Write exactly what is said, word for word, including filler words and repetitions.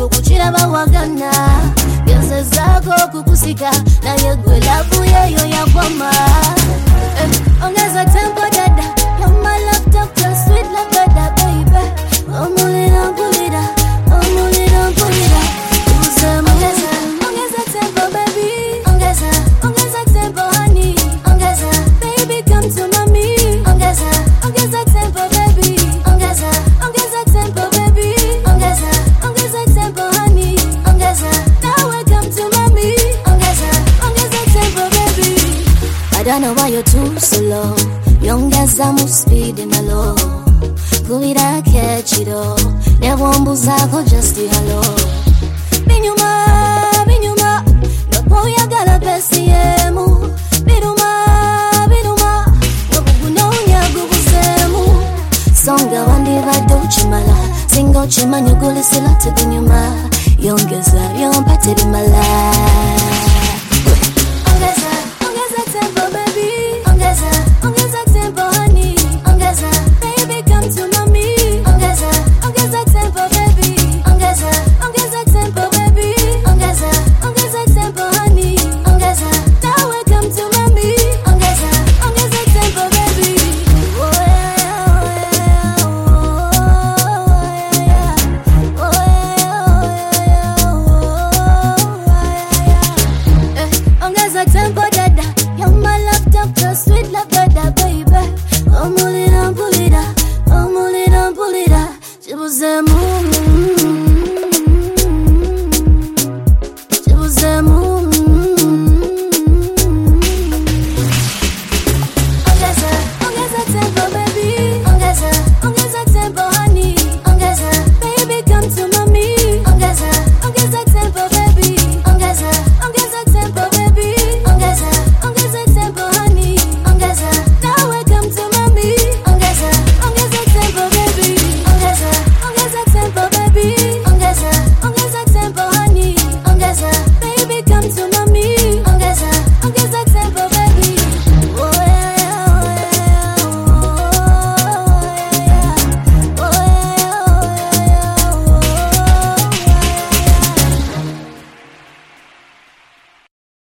kukuchira bawagana Yose zako kukusika na yegwe labu yeyo ya kwama eh, ongeza tempo dada you're my laptop just sweet like butter baby omulira mpulira omulira mpulira usema ongeza ongeza tempo baby ongeza ongeza tempo honey ongeza baby come to mommy ongeza ongeza tempo baby ongeza ongeza tempo baby ongeza ongeza tempo honey ongeza now welcome to mommy ongeza ongeza tempo baby I don't know why you're too slow yongeza mu speed in the low Kubira catch it all never mbuzako just the hello binyuma binyuma nopoya gala pesi yemu biruma biruma nokugunonya gubuzemu songa wandiva dochimala singo chimanya gulisila tegunyuma yongeza yompate bimala